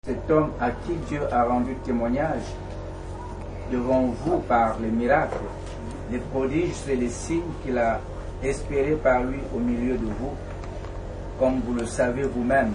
Cet homme à qui Dieu a rendu témoignage devant vous par les miracles, les prodiges et les signes qu'il a espérés par lui au milieu de vous, comme vous le savez vous-même.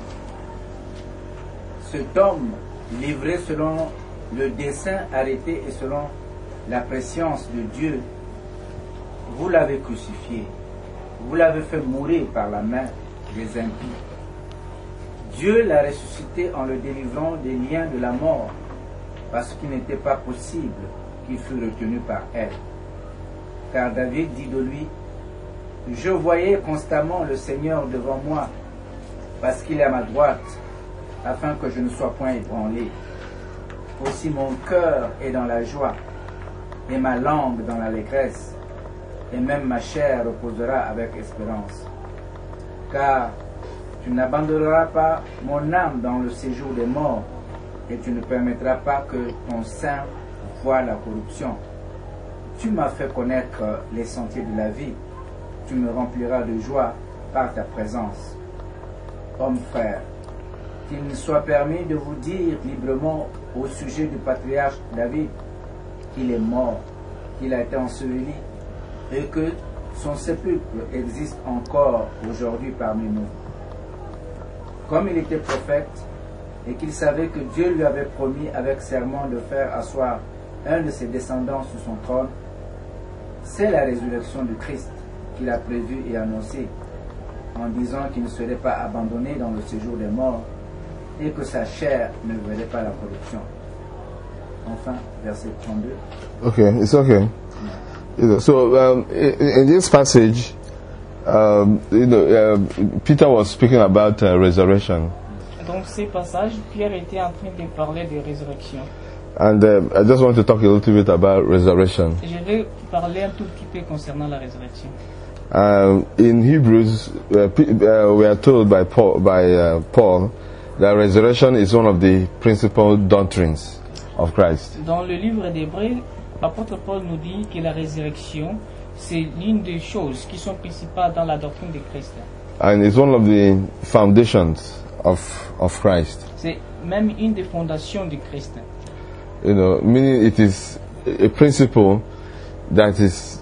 Cet homme, livré selon le dessein arrêté et selon la prescience de Dieu, vous l'avez crucifié, vous l'avez fait mourir par la main des impies. Dieu l'a ressuscité en le délivrant des liens de la mort, parce qu'il n'était pas possible qu'il fût retenu par elle. Car David dit de lui, « Je voyais constamment le Seigneur devant moi, parce qu'il est à ma droite, afin que je ne sois point ébranlé. Aussi mon cœur est dans la joie, et ma langue dans l'allégresse, et même ma chair reposera avec espérance. Car tu n'abandonneras pas mon âme dans le séjour des morts, et tu ne permettras pas que ton sein voie la corruption. Tu m'as fait connaître les sentiers de la vie, tu me rempliras de joie par ta présence. Homme frère, qu'il me soit permis de vous dire librement au sujet du patriarche David qu'il est mort, qu'il a été enseveli, et que son sépulcre existe encore aujourd'hui parmi nous. Comme il était prophète et qu'il savait que Dieu lui avait promis avec serment de faire asseoir un de ses descendants sur son trône, c'est la résurrection du Christ qu'il a prévue et annoncée en disant qu'il ne serait pas abandonné dans le séjour des morts et que sa chair ne verrait pas la corruption. Enfin, verset 32. Okay, it's okay. So in this passage, Peter was speaking about resurrection. Dans ces passages, Pierre était en train de parler de résurrection. And I just want to talk a little bit about resurrection. Je vais parler un tout petit peu concernant la résurrection. In Hebrews, we are told by Paul that resurrection is one of the principal doctrines of Christ. Dans le livre d'Hébreux, l'apôtre Paul nous dit que la résurrection, c'est l'une des choses qui sont principales dans la doctrine de Christ. And it's one of the foundations of Christ. C'est même une des fondations de Christ. You know, meaning it is a principle that is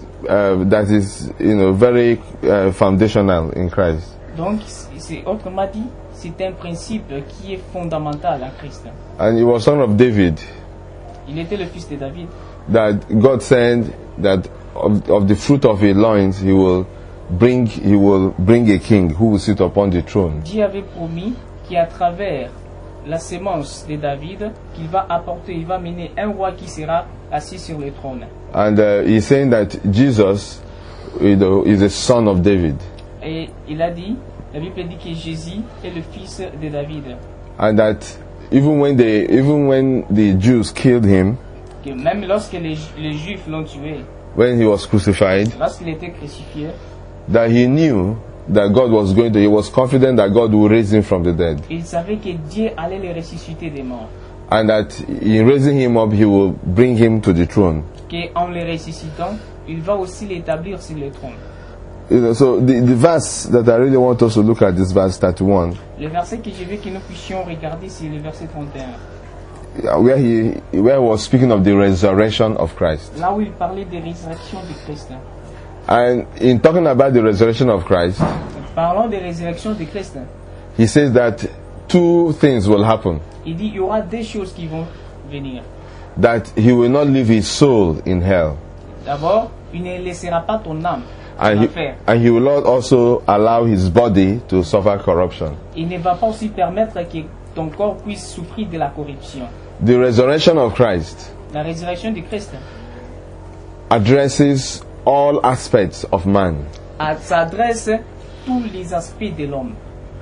very foundational in Christ. Donc, c'est autrement dit, c'est un principe qui est fondamental en Christ. And he was son of David. Il était le fils de David. That God said that of the fruit of his loins he will bring a king who will sit upon the throne. Dieu avait promis qu'à travers la sémence de David, qu'il va mener un roi qui sera assis sur le trône. And he's saying that Jesus is the son of David. Et il a dit, la Bible dit que Jésus est le fils de David. And that even when the Jews killed him, que même lorsque les Juifs l'ont tué, when he was crucified, lorsqu'il était crucifié, that he knew that he was confident that God would raise him from the dead. Il savait que Dieu allait le ressusciter des morts. And that in raising him up, he will bring him to the throne. Que en le ressuscitant, il va aussi l'établir sur le trône. You know, so the verse that I really want us to look at, this verse 31. Le verset que je veux que nous puissions regarder, c'est le verset 31. Where he was speaking of the resurrection of Christ. Là où il parlait de résurrection de Christ. And in talking about the resurrection of Christ, parlant de résurrection de Christ, he says that two things will happen. Il dit il y aura deux choses qui vont venir. That he will not leave his soul in hell. D'abord, il ne laissera pas ton âme and en enfer. And he will not also allow his body to suffer corruption. Il ne va pas aussi permettre que ton corps puisse souffrir de la corruption. The resurrection of Christ, la résurrection de Christ, addresses all aspects of man. S'adresse tous les aspects de l'homme.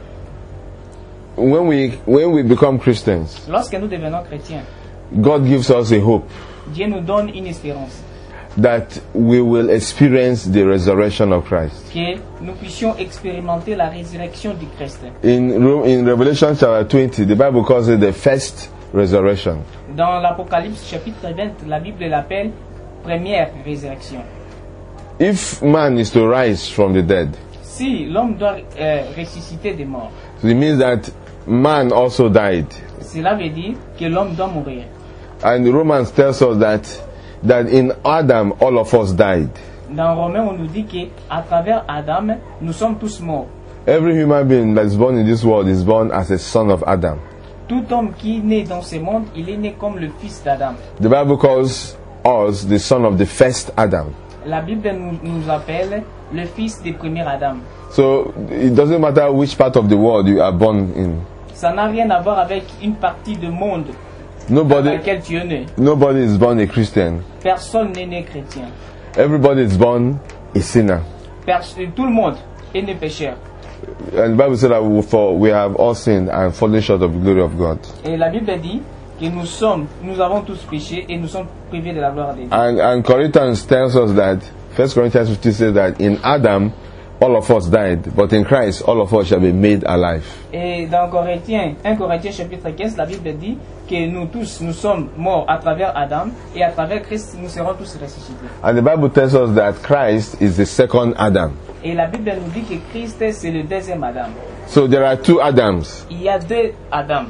When we become Christians, lorsque nous devenons chrétiens, God gives us a hope. Dieu nous donne une espérance. That we will experience the resurrection of Christ. Que nous puissions expérimenter la résurrection de Christ. In Revelation chapter 20, the Bible calls it the first resurrection. Dans l'Apocalypse chapitre 20, la Bible l'appelle première résurrection. If man is to rise from the dead, si l'homme doit ressusciter des morts, so it means that man also died Cela veut dire que l'homme doit mourir. And Romans tells us that in Adam all of us died. Dans Romains, on nous dit qu'à travers Adam, nous sommes tous morts. Every human being that is born in this world is born as a son of Adam. Tout homme qui est né dans ce monde, il est né comme le fils d'Adam. The Bible calls us the son of the first Adam. La Bible nous appelle le fils du premier Adam. So it doesn't matter which part of the world you are born in. Ça n'a rien à voir avec une partie du monde dans Nobody laquelle tu es né. is born a Christian. Personne n'est né chrétien. Everybody is born a sinner. Tout le monde est né pécheur. And the Bible said that we have all sinned and fallen short of the glory of God. Et la Bible dit que nous avons tous péché et nous sommes privés de la gloire de Dieu. And Corinthians tells us that 1 Corinthians 15 says that in Adam all of us died, but in Christ all of us shall be made alive. Et dans 1 Corinthiens chapitre 15, la Bible dit que nous tous, nous sommes morts à travers Adam et à travers Christ, nous serons tous ressuscités. And the Bible tells us that Christ is the second Adam. Et la Bible nous dit que Christ, c'est le deuxième Adam. So there are two Adams. Il y a deux Adam.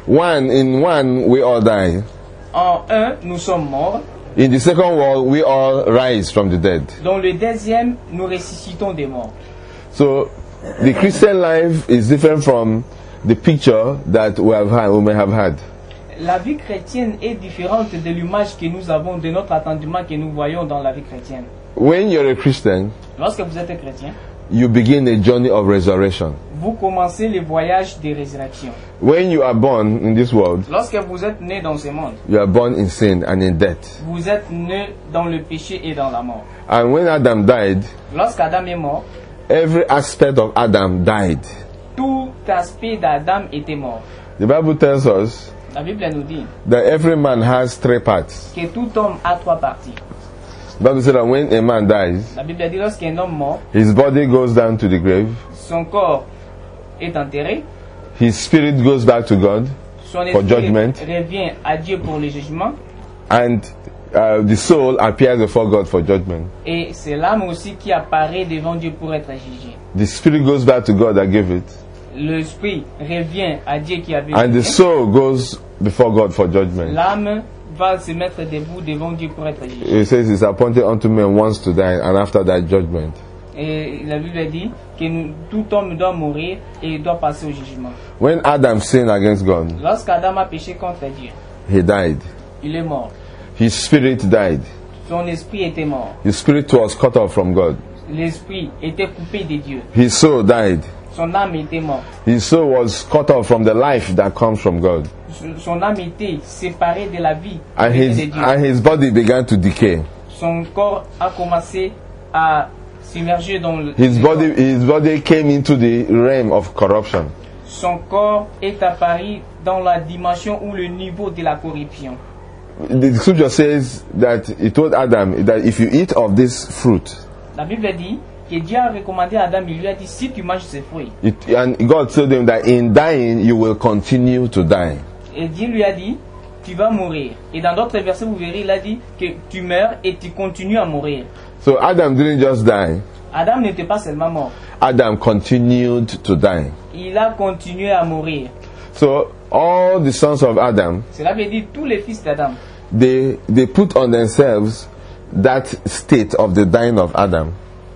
In one, we all die. En un, nous sommes morts. In the second world, we all rise from the dead. Dans le deuxième, nous ressuscitons des morts. So the Christian life is different from the picture that we may have had. La vie chrétienne est différente de l'image que nous avons, de notre attendement que nous voyons dans la vie chrétienne. When you're a Christian, Lorsque vous êtes chrétien, you begin a journey of resurrection. vous commencez le voyage de résurrection. When you are born in this world, Lorsque vous êtes né dans ce monde, you are born in sin and in death. vous êtes né dans le péché et dans la mort. And when Adam died, Lorsqu'Adam est mort, every aspect of Adam died. tout aspect d'Adam était mort. The Bible tells us La Bible nous dit that every man has three parts. que tout homme a trois parties. The Bible says that when a man dies, La Bible dit lorsqu'un homme mort, his body goes down to the grave, son corps est enterré, his spirit goes back to God, son For esprit judgment. revient à Dieu pour le jugement, and the soul appears before God for judgment. et c'est l'âme aussi qui apparaît devant Dieu pour être jugée. The spirit goes back to God that gave it, L'esprit revient à Dieu qui avait and the donné. soul goes before God for judgment. L'âme va se mettre debout devant Dieu pour être jugée. It says it's appointed unto men once to die, and after that judgment. Et la Bible dit que tout homme doit mourir et doit passer au jugement. When Adam sinned against God, Lorsqu'Adam a péché contre Dieu, he died. il est mort. His spirit died. Son esprit était mort. His spirit was cut off from God. L'esprit était coupé de Dieu. His soul died. Son âme était morte. His soul was cut off from the life that comes from God. Son âme était séparée de la vie And de Dieu. his body began to decay. Son corps a commencé à s'immerger dans le... His body came into the realm of corruption. Son corps est apparu dans la dimension ou le niveau de la corruption. The scripture says that he told Adam that if you eat of this fruit, La Bible dit que Dieu a recommandé à Adam, il lui a dit, si tu manges ces fruits, and God told him that in dying you will continue to die. et Dieu lui a dit, tu vas mourir. Et dans d'autres versets, vous verrez, il a dit que tu meurs et tu continues à mourir. So Adam didn't just die. Adam n'était pas seulement mort, Adam continued to die. il a continué à mourir. So all the sons of Adam, Cela veut dire tous les fils d'Adam, they put on themselves that state of the dying of Adam,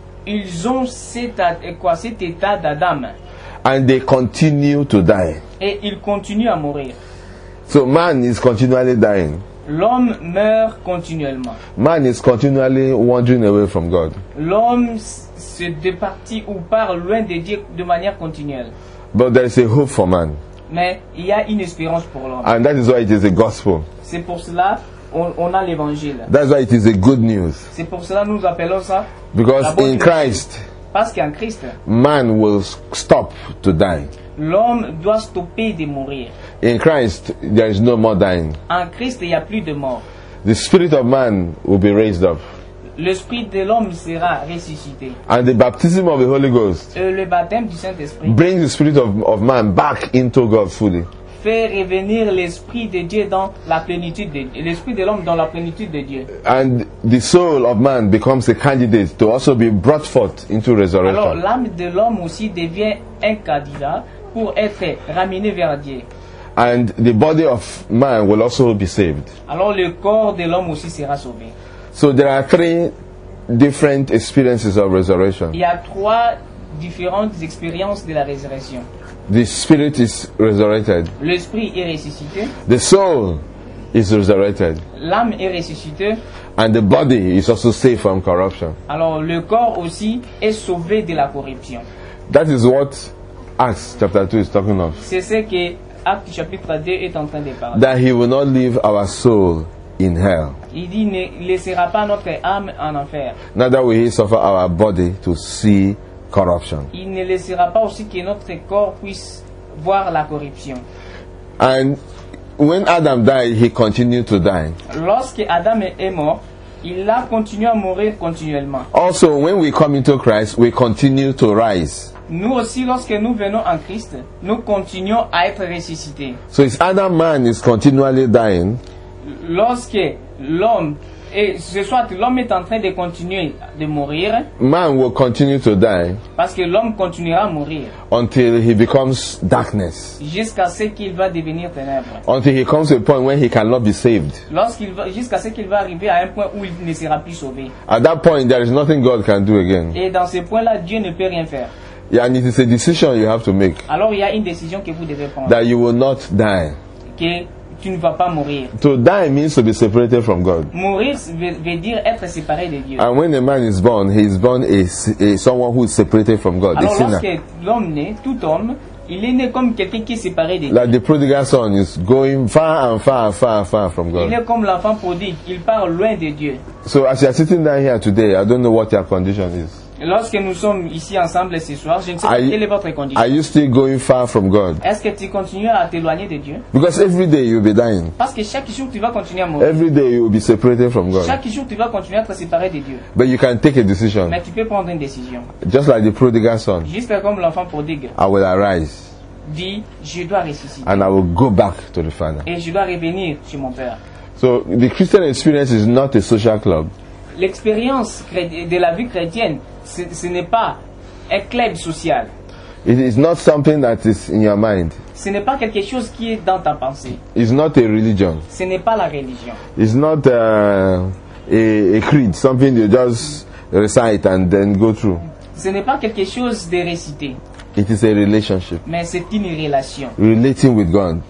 ils ont cet état d'Adam and they continue to die. et ils continuent à mourir. So man is continually dying. L'homme meurt continuellement. Man is continually wandering away from God. L'homme se départit ou part loin de Dieu de manière continuelle. But there is a hope for man, Mais il y a une espérance pour l'homme. and that is why it is a gospel. C'est pour cela on a l'évangile. That's why it is a good news. C'est pour cela nous appelons ça Because la bonne in nouvelle. Christ, Parce qu'en Christ, man will stop to die. l'homme doit stopper de mourir. In Christ, there is no more dying. En Christ, il n'y a plus de mort. The spirit of man will be raised up, L'esprit de l'homme sera ressuscité. and the baptism of the Holy Ghost Et le baptême du Saint-Esprit brings the spirit of man back into God fully. fait revenir l'esprit de Dieu dans la plénitude de Dieu, l'esprit de l'homme dans la plénitude de Dieu. And the soul of man becomes a candidate to also be brought forth into Alors resurrection. l'âme de l'homme aussi devient un candidat pour être ramené vers Dieu. and the body of man will also be saved. alors le corps de l'homme aussi sera sauvé. So there are three different experiences of resurrection. Il y a 3 différentes expériences de la résurrection. The spirit is resurrected. L'esprit est ressuscité, The soul is resurrected. l'âme est ressuscitée, And the body is also saved from corruption. alors le corps aussi est sauvé de la corruption. That is what Acts chapter 2 is talking of. C'est ce que Acte chapitre 2 est en train de parler. That he will not leave our soul in hell. Il dit ne laissera pas notre âme en enfer. Neither will he suffer our body to see corruption. Il ne laissera pas aussi que notre corps puisse voir la corruption. And when Adam died, he continued to die. Lorsque Adam est mort, il a continué à mourir continuellement. Also, when we come into Christ, we continue to rise. Nous aussi, lorsque nous venons en Christ, nous continuons à être ressuscités. So his Adam man is continually dying, Lorsque l'homme, et ce soit l'homme est en train de continuer de mourir, man will continue to die parce que l'homme continuera à mourir until he becomes darkness. jusqu'à ce qu'il va devenir ténèbres. Until he comes to a point when he cannot be saved. Jusqu'à ce qu'il va arriver à un point où il ne sera plus sauvé. At that point, there is nothing God can do again. Et dans ce point-là, Dieu ne peut rien faire. Yeah, and it is a decision you have to make Alors il y a une décision que vous devez prendre, that you will not die. que tu ne vas pas mourir. To die means to be separated from God. Mourir veut dire être séparé de Dieu. And when a man is born, he is born a someone who is separated from God, a Alors sinner. lorsque l'homme naît, tout homme, il est né comme quelqu'un qui est séparé de Dieu. Like the prodigal son is going far and far, far, far from Il God. est comme l'enfant prodigue, il part loin de Dieu. So as you are sitting down here today, I don't know what your condition is. Lorsque nous sommes ici ensemble ce soir, je ne sais pas quelle est votre condition. Are you still going far from God? Est-ce que tu continues à t'éloigner de Dieu? Because every day you'll be dying. Parce que chaque jour tu vas continuer à mourir. Every day you will be separated from God. Chaque jour tu vas continuer à être séparé de Dieu. But you can take a decision. Mais tu peux prendre une décision. Just like the prodigal son, Juste comme l'enfant prodigue I will arise dit, je dois ressusciter. and I will go back to the Father. Et je dois revenir chez mon Père. So the Christian experience is not a social club. L'expérience de la vie chrétienne, ce n'est pas un club social. It is not something that is in your mind. Ce n'est pas quelque chose qui est dans ta pensée. It's not a religion. Ce n'est pas la religion. It's not a creed, something you just recite and then go through. Ce n'est pas quelque chose de récité, It is a relationship, mais c'est une relation. relating with God.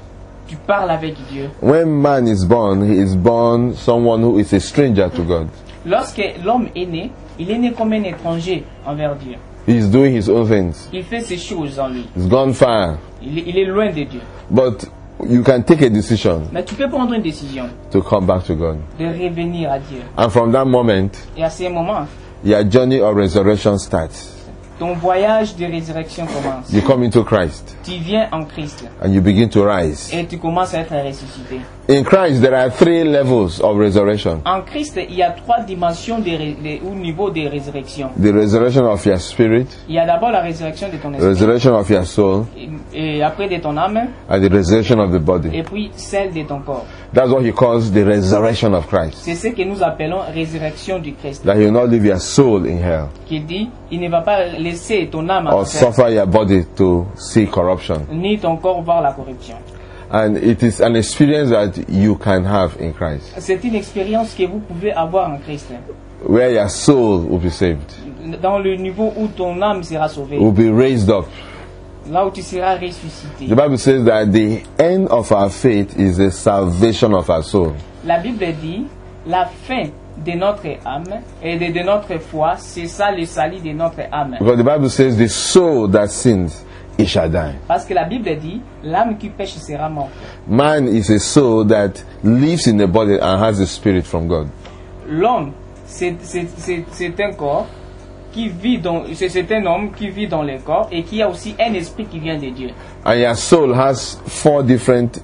Tu parles avec Dieu. When man is born, he is born someone who is a stranger to God. Lorsque l'homme est né, il est né comme un étranger envers Dieu. He is doing his own things. Il fait ses choses en lui. He's gone far. Il est loin de Dieu. But you can take a decision Mais tu peux prendre une décision to come back to God. de revenir à Dieu. And from that moment, Et à ce moment, your journey of resurrection starts. ton voyage de résurrection commence. You come into Christ Tu viens en Christ and you begin to rise. et tu commences à être ressuscité. In Christ, there are 3 levels of resurrection. En Christ, il y a 3 dimensions au niveau des résurrections. The resurrection of your spirit, Il y a d'abord la résurrection de ton the esprit, resurrection of your soul, et après de ton âme, and the resurrection of the body. et puis celle de ton corps. That's what he calls the resurrection of Christ. C'est ce que nous appelons résurrection du Christ. That he will not leave your soul in hell Qui dit, il ne va pas laisser ton âme en or enfer, suffer your body to see corruption. ni ton corps voir la corruption. And it is an experience that you can have in Christ, C'est une expérience que vous pouvez avoir en Christ. where your soul will be saved, Dans le niveau où ton âme sera sauvée, will be raised up. là où tu seras ressuscité. The Bible says that the end of our faith is the salvation of our soul. La Bible dit, la fin de notre âme et de notre foi, c'est ça le salut de notre âme. Because the Bible says the soul that sins, it shall die. Parce que la Bible dit, l'âme qui pêche sera morte. Man is a soul that lives in the body and has the spirit from God. L'homme, c'est un corps qui vit dans, c'est un homme qui vit dans le corps et qui a aussi un esprit qui vient de Dieu. And your soul has 4 different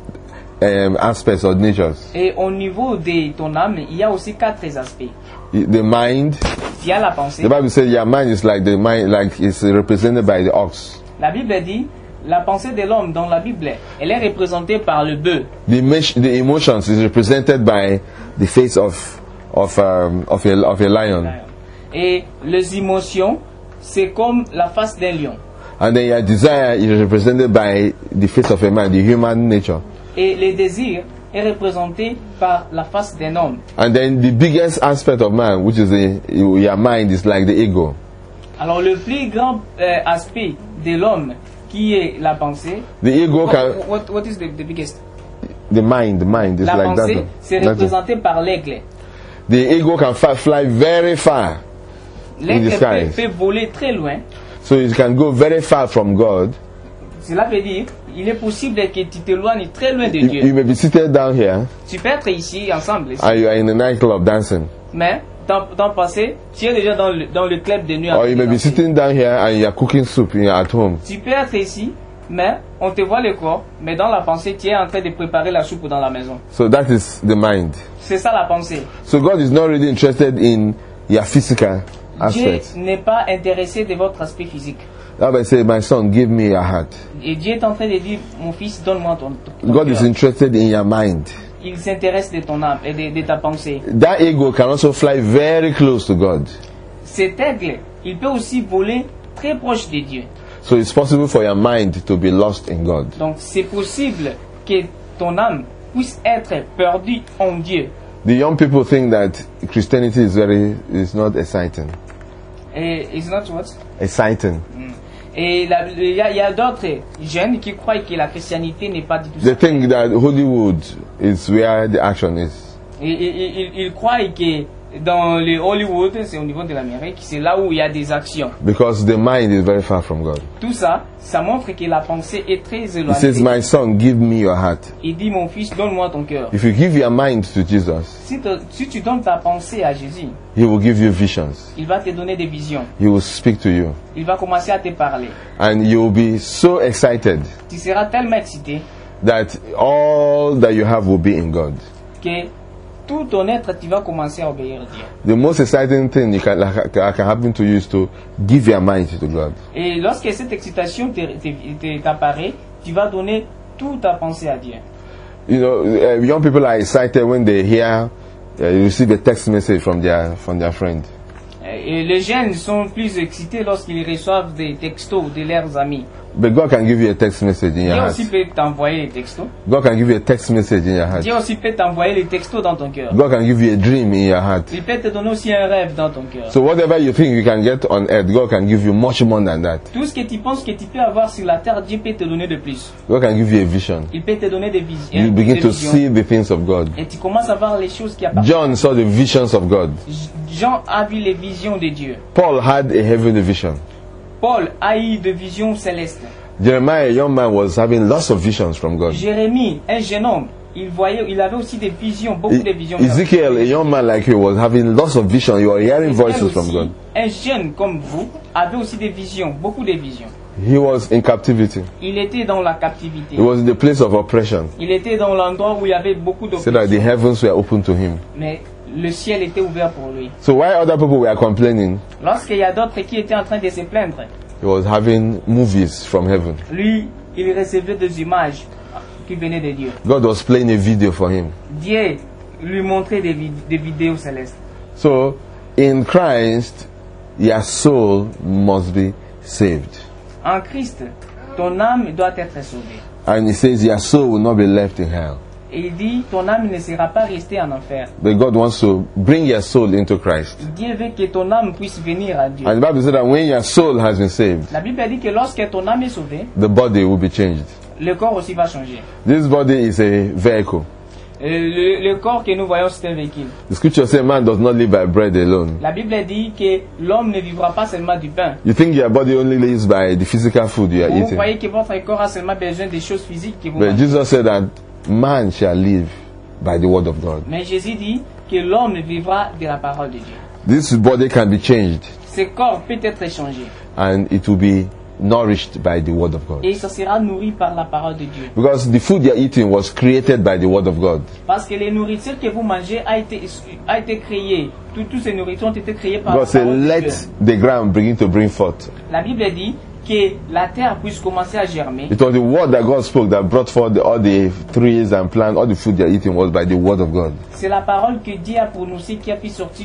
aspects or natures. Et au niveau de ton âme, il y a aussi 4 aspects. The mind. Il y a la pensée. The Bible says your mind is like the mind, like it's represented by the ox. La Bible dit, la pensée de l'homme dans la Bible, elle est représentée par le bœuf. The emotions is represented by the face of a lion. Et les émotions, c'est comme la face d'un lion. And then your desire is represented by the face of a man, the human nature. Et le désir est représenté par la face d'un homme. And then the biggest aspect of man, which is your mind, is like the ego. Alors le plus grand aspect de l'homme, qui est la pensée. The ego can. What is the biggest? The mind is la like pensée, that. c'est représenté par l'aigle. The ego can fly very far in the L'aigle skies. peut voler très loin. So it can go very far from God. Cela veut dire, il est possible que tu t'éloignes très loin de You Dieu. may be seated down here Tu peux être ici, ensemble, ici. and you are in a nightclub dancing. Mais, dans le passé, tu es déjà dans le club de nuit. Or you may be sitting down here and you are cooking soup at home. Tu peux être ici, mais on te voit le corps, mais dans la pensée, tu es en train de préparer la soupe dans la maison. So that is the mind. C'est ça la pensée. So God is not really interested in your physical Dieu aspects. n'est pas intéressé de votre aspect physique. Rabbi say, my son, give me your heart. Et Dieu est en train de dire, mon fils, donne-moi ton God cœur. is interested in your mind. Il s'intéresse de ton âme et de ta pensée. That ego can also fly very close to God. Cet aigle, il peut aussi voler très proche de Dieu. So it's possible for your mind to be lost in God. Donc c'est possible que ton âme puisse être perdue en Dieu. The young people think that Christianity is not exciting. Et it's not what? Exciting. Et il y a d'autres jeunes qui croient que la christianité n'est pas du tout They ça. think that Hollywood is where the action is. Et ils croient que dans le Hollywood, c'est au niveau de l'Amérique, c'est là où il y a des actions. Because the mind is very far from God. Tout ça, ça montre que la pensée est très He says, éloignée. my son, give me your heart. Il dit, mon fils, donne-moi ton cœur. If you give your mind to Jesus, Si tu donnes ta pensée à Jésus, He will give you visions. il va te donner des visions. He will speak to you. Il va commencer à te parler. And you will be so excited Tu seras tellement excité that all that you have will be in God. que tout ton être, tu vas commencer à obéir à Dieu. The most exciting thing that can happen to you is to give your mind to God. Et lorsque cette excitation t'apparaît, tu vas donner toute ta pensée à Dieu. You know, young people are excited when they hear, receive a text message from their friend. Et les jeunes sont plus excités lorsqu'ils reçoivent des textos de leurs amis. But God can give you a text message in your Dieu heart. aussi peut t'envoyer les textos. God can give you a text message in your heart. Dieu aussi peut t'envoyer les textos dans ton cœur. God can give you a dream in your heart. Il peut te donner aussi un rêve dans ton cœur. So whatever you think you can get on earth, God can give you much more than that. Tout ce que tu penses que tu peux avoir sur la terre, Dieu peut te donner de plus. God can give you a vision. Il peut te donner des visions. You begin to see the things of God. Et tu commences à voir les choses qui appartiennent. John saw the visions of God. Jean a vu les visions de Dieu. Paul had a heavenly vision. Paul a eu des visions célestes. Jeremiah, a young man, was having lots of visions from God. Jérémie, un jeune homme, il avait aussi des visions, beaucoup de visions. Ezekiel, a young man like you, was having lots of visions. You were hearing voices from Aussi, God. un jeune comme vous avait aussi des visions, beaucoup de visions. He was in captivity. Il était dans la captivité. He was in the place of oppression. Il était dans l'endroit où il y avait beaucoup So that the d'oppression. heavens were open to him. Mais le ciel était ouvert pour lui. So while other people were complaining, Lorsqu'il y a d'autres qui étaient en train de se plaindre, he was having movies from heaven. lui, il recevait des images qui venaient de Dieu. God was playing a video for him. Dieu lui montrait des vidéos célestes. So in Christ, your soul must be saved. En Christ, ton âme doit être sauvée. And he says your soul will not be left in hell. Et il dit, ton âme ne sera pas restée en enfer. But God wants to bring your soul into Christ. Dieu veut que ton âme puisse venir à Dieu. And the Bible says that when your soul has been saved, La Bible dit que lorsque ton âme est sauvée, the body will be changed. le corps aussi va changer. This body is a vehicle. Le corps que nous voyons, c'est un véhicule. The scripture says man does not live by bread alone. La Bible dit que l'homme ne vivra pas seulement du pain. You think your body only lives by the physical food you are Vous eating. croyez que votre corps a seulement besoin des choses physiques que vous But mangez. Jesus said that man shall live by the word of God. Mais Jésus dit que l'homme vivra de la parole de Dieu. This body can be changed Ce corps peut être changé and it will be nourished by the word of God. et ça sera nourri par la parole de Dieu. Because the food you're eating was created by the word of God. Parce que les nourritures que vous mangez a été créée. Toutes ces nourritures ont été créées par la God said, parole de Dieu. let the ground begin to bring forth. La Bible dit que la terre puisse commencer à germer. It was the word that God spoke that brought forth all the trees and plants, all the food you're eating was by the word of God. C'est la parole que Dieu a prononcée qui a fait sortir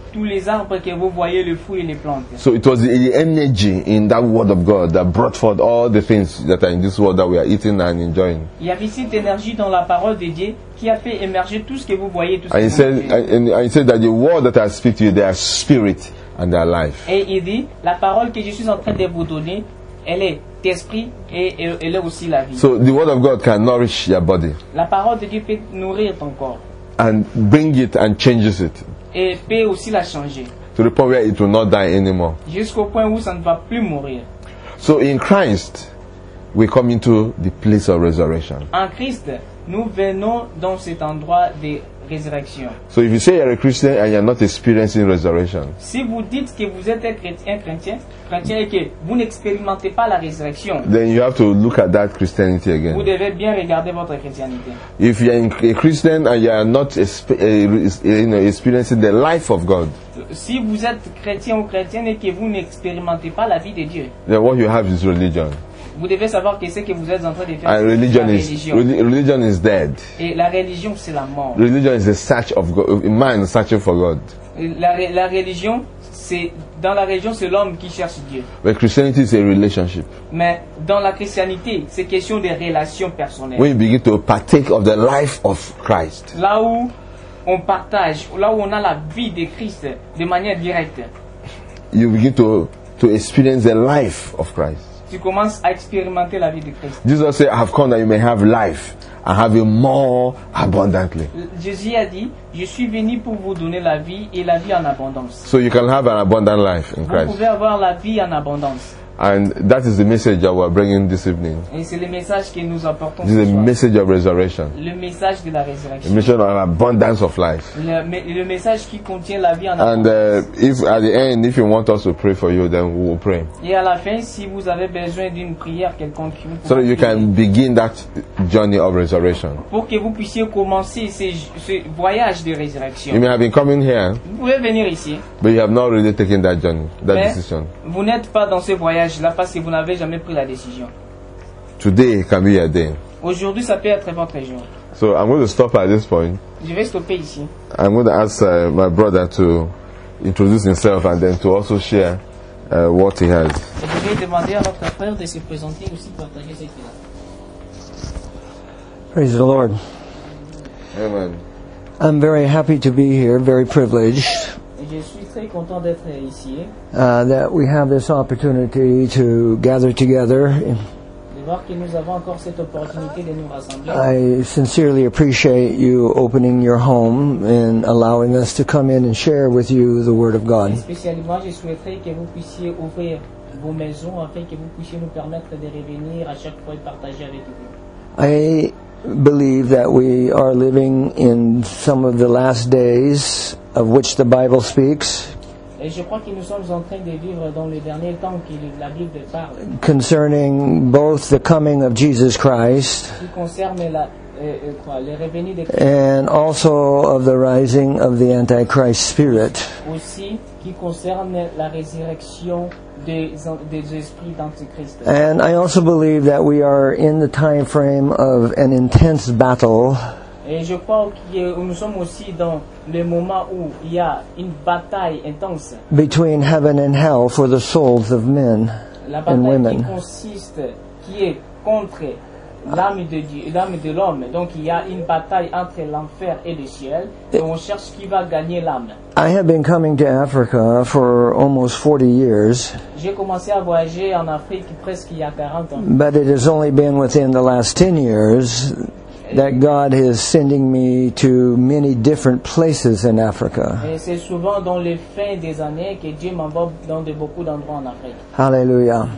tous les arbres que vous voyez, le fruit et les plantes. So it was the energy in that word of God that brought forth all the things that are in this world that we are eating and enjoying. Il y avait cette énergie dans la parole de Dieu qui a fait émerger tout ce que vous voyez, tout ce And que he vous said, mangez. and he said that the word that I speak to you, they are spirit and they are life. Et il dit, la parole que je suis en train de vous donner, elle est esprit et elle est aussi la vie. So the word of God can nourish your body La parole de Dieu peut nourrir ton corps and bring it and changes it et peut aussi la changer to the point where it will not die anymore. jusqu'au point où ça ne va plus mourir. So in Christ, we come into the place of resurrection. En Christ, nous venons dans cet endroit de résurrection. So if you say you're a Christian and you're not experiencing resurrection, Si vous dites que vous êtes un chrétien et que vous n'expérimentez pas la résurrection, then you have to look at that Christianity vous again. devez bien regarder votre chrétienté. If you're a Christian and you are not experiencing the life of God, Si vous êtes chrétien ou chrétienne et que vous n'expérimentez pas la vie de Dieu, then what you have is religion. vous devez savoir que ce que vous êtes en train de faire, And c'est religion la is religion. religion is dead. Et la religion, c'est la mort. Religion is the search of God, man searching for God. La religion, c'est dans la religion, c'est l'homme qui cherche Dieu. But Christianity is a relationship. Mais dans la christianité, c'est question de relations personnelles. When you begin to partake of the life of Christ, Là où on partage, là où on a la vie de Christ de manière directe, you begin to experience the life of Christ. tu commences à expérimenter la vie de Christ. Jesus said, I have come that you may have life and have it more abundantly. Jésus a dit, je suis venu pour vous donner la vie et la vie en abondance. So you can have an abundant life in Vous Christ. pouvez avoir la vie en abondance. And that is the message that we're bringing this evening. Et c'est le message que nous apportons This ce is a soir. message of resurrection. Le message de la A résurrection. message of abundance of life. Le message qui contient la vie en And abondance. if at the end, if you want us to pray for you, then we will pray. Et à la fin, si vous avez besoin d'une prière quelconque, vous So that pouvez you prier. can begin that journey of resurrection. Pour que vous puissiez commencer ce voyage de You résurrection. may have been coming here, Vous pouvez venir ici, but you have not really taken that journey, that mais decision. vous n'êtes pas dans ce voyage-là parce que vous n'avez jamais pris la décision. Today can be your day. Aujourd'hui, ça peut être votre jour. So I'm going to stop at this point. Je vais stopper ici. I'm going to ask my brother to introduce himself and then to also share what he has. Et je vais demander à notre frère de se présenter aussi, partager ce qu'il a. Praise the Lord. Amen. I'm very happy to be here, very privileged Et je suis très content d'être ici, that we have this opportunity to gather together. de voir que nous avons encore cette opportunité de nous rassembler. I sincerely appreciate you opening your home and allowing us to come in and share with you the Word of God. Spécialement, je souhaiterais que vous puissiez ouvrir vos maisons afin que vous puissiez nous permettre de revenir à chaque fois et partager avec vous. I believe that we are living in some of the last days of which the Bible speaks Et je crois que nous sommes en train de vivre dans les derniers temps que la Bible parle, concerning both the coming of Jesus Christ qui concerne les revenus de Christ, and also of the rising of the Antichrist spirit. aussi qui concerne la résurrection des esprits d'Antichrist. And I also believe that we are in the time frame of an intense battle Et je crois que nous sommes aussi dans le moment où il y a une bataille intense. between heaven and hell for the souls of men La and bataille qui women. consiste, qui est contre l'âme de Dieu, l'âme de l'homme. Donc il y a une bataille entre l'enfer et le ciel. Et on cherche qui va gagner l'âme. I have been coming to Africa for almost 40 years, J'ai commencé à voyager en Afrique presque il y a 40 ans. but it has only been within the last 10 years that God is sending me to many different places in Africa. Et c'est souvent dans les fins des années que Dieu m'envoie dans beaucoup d'endroits en Afrique. Hallelujah.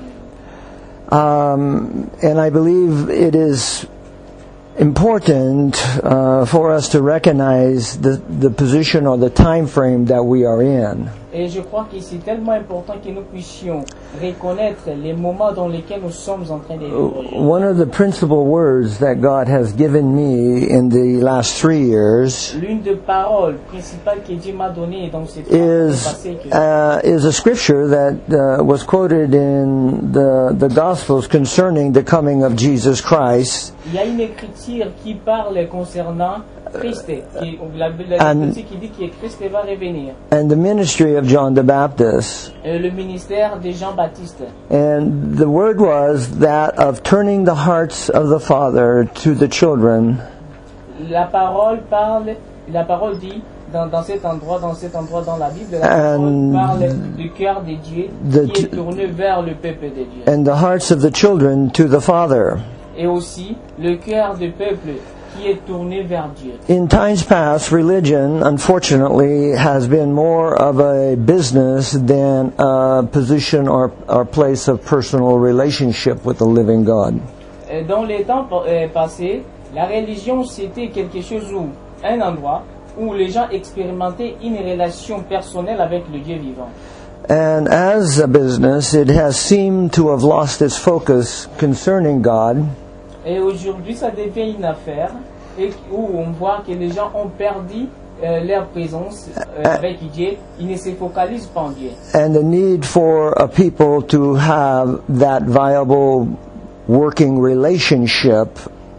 And I believe it is important for us to recognize the position or the time frame that we are in. Et Et je crois que c'est tellement important que nous puissions reconnaître les moments dans lesquels nous sommes en train de vivre. One of the principal words that God has given me in the last 3 years L'une des paroles principales que Dieu m'a données dans cette passée is a scripture that was quoted in the Gospels concerning the coming of Jesus Christ. il y a une écriture qui parle concernant Christ, la critique qui dit que Christ va revenir. And the ministry of John the Baptist. Le ministère de Jean-Baptiste. And the word was that of turning the hearts of the Father to the children. La parole dit dans cet endroit dans la Bible, la parole parle du cœur de Dieu qui est tourné vers le peuple de Dieu. And the hearts of the children to the Father. Et aussi le cœur du peuple qui est tourné vers Dieu. In times past, religion, unfortunately, has been more of a business than a position or place of personal relationship with the living God. Dans les temps passés, la religion c'était quelque chose un endroit où les gens expérimentaient une relation personnelle avec le Dieu vivant. And as a business, it has seemed to have lost its focus concerning God. Et aujourd'hui, ça devient une affaire où on voit que les gens ont perdu leur présence avec Dieu. Ils ne se focalisent pas en Dieu. And the need for a people to have that viable working relationship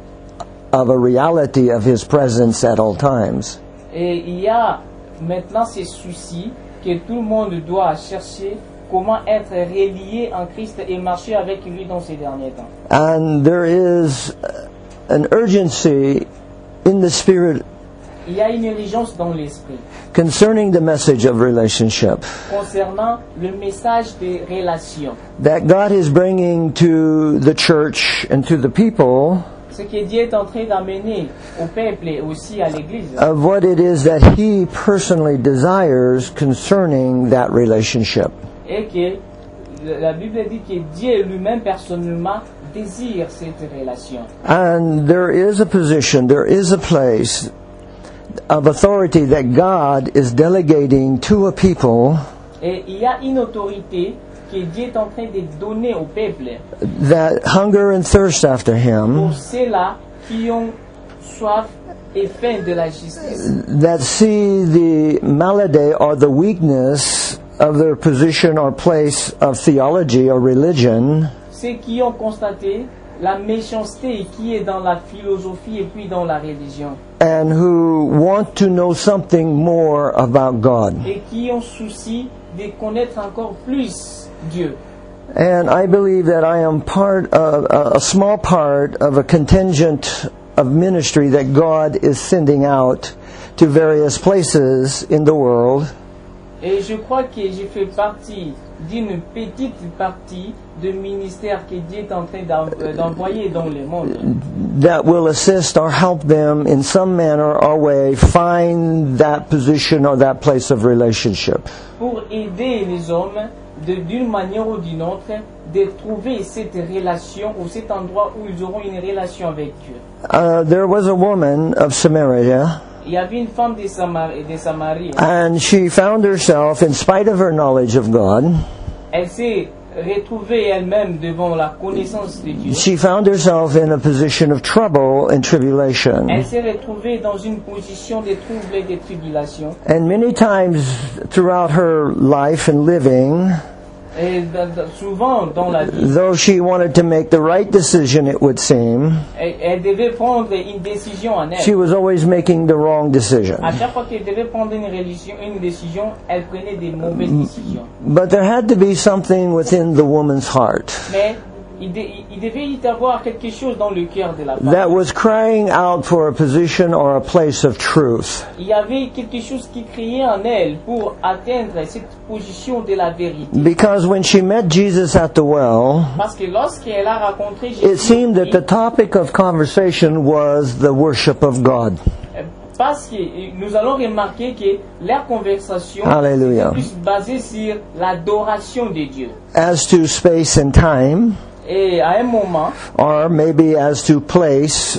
of a reality of His presence at all times. Et il y a maintenant ce souci que tout le monde doit chercher comment être relié en Christ et marcher avec lui dans ces derniers temps. And there is an urgency in the Spirit Il y a une urgence dans l'esprit concerning the message of relationship concernant le message des relations. that God is bringing to the church and to the people Ce que Dieu est en train d'amener au peuple et aussi à l'Église. of what it is that He personally desires concerning that relationship. Et que la Bible dit que Dieu lui-même personnellement désire cette relation. And there is a position, there is a place of authority that God is delegating to a people Et il y a une autorité que Dieu est en train de donner au peuple that hunger and thirst after Him, pour ceux-là qui ont soif et faim de la justice, that see the malady or the weakness of their position or place of theology or religion, ceux qui ont constaté la méchanceté qui est dans la philosophie et puis dans la religion, and who want to know something more about God. et qui ont souci de connaître encore plus Dieu. And I believe that I am part of a small part of a contingent of ministry that God is sending out to various places in the world. Et je crois que je fais partie d'une petite partie de ministère que Dieu est en train d'envoyer dans le monde, that will assist or help them in some manner or way find that position or that place of relationship. pour aider les hommes d'une manière ou d'une autre de trouver cette relation ou cet endroit où ils auront une relation avec Dieu. There was a woman of Samaria, Il y avait une femme de Samarie. and she found herself, in spite of her knowledge of God, Elle s'est retrouvée elle-même devant la connaissance de Dieu. she found herself in a position of trouble and tribulation. Elle s'est retrouvée dans une position de trouble et de tribulation. And many times throughout her life and living, Et souvent dans la vie, though she wanted to make the right decision, it would seem, elle devait prendre une décision en she elle. was always making the wrong decision. À chaque fois qu'elle devait prendre une décision, elle prenait des mauvaises décisions. But there had to be something within the woman's heart Mais il devait y avoir quelque chose dans le cœur de la femme. that was crying out for a position or a place of truth. Il y avait quelque chose qui criait en elle pour atteindre cette position de la vérité. Because when she met Jesus at the well, Parce que lorsqu'elle a rencontré it Jésus, seemed that the topic of conversation was the worship of God. parce que nous allons remarquer que leur conversation Hallelujah. est plus basée sur l'adoration de Dieu. As to space and time, Et à un moment, or maybe as to place,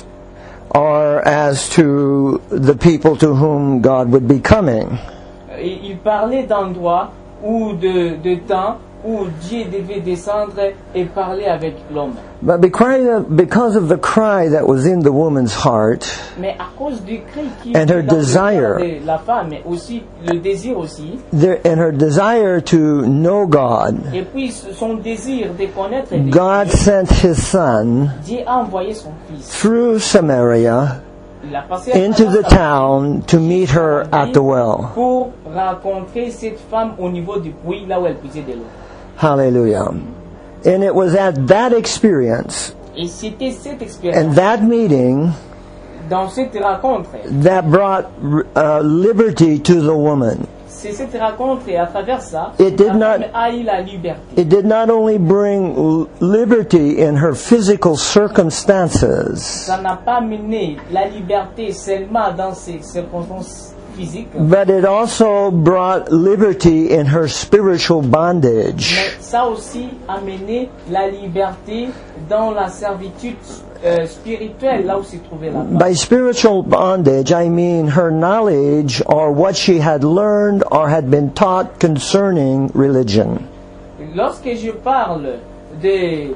or as to the people to whom God would be coming. il parlait d'endroits ou de temps où Dieu devait descendre et parler avec l'homme. But because of the cry that was in the woman's heart, Mais à cause du cri qui and her était dans le desire, cœur de la femme, mais aussi le désir aussi, and her desire to know God, et puis son désir de connaître Dieu, God sent His Son Dieu a envoyé son fils. through Samaria Il a passé à into the travers town to meet her at the well. pour rencontrer cette femme au niveau du puits, là où elle puisait de l'eau. Hallelujah. And it was at that experience Et c'était cette and expérience, that meeting dans cette rencontre, that brought liberty to the woman. c'est cette rencontre et à travers ça, It did la not- femme a eu la liberté. It did not only bring liberty in her physical circumstances, Ça n'a pas mené la liberté seulement dans ses circonstances physiques, but it also brought liberty in her spiritual bondage. mais ça aussi a mené la liberté dans la servitude spirituelle, là où se trouvait la femme. By spiritual bondage, I mean her knowledge or what she had learned or had been taught concerning religion. Lorsque je parle de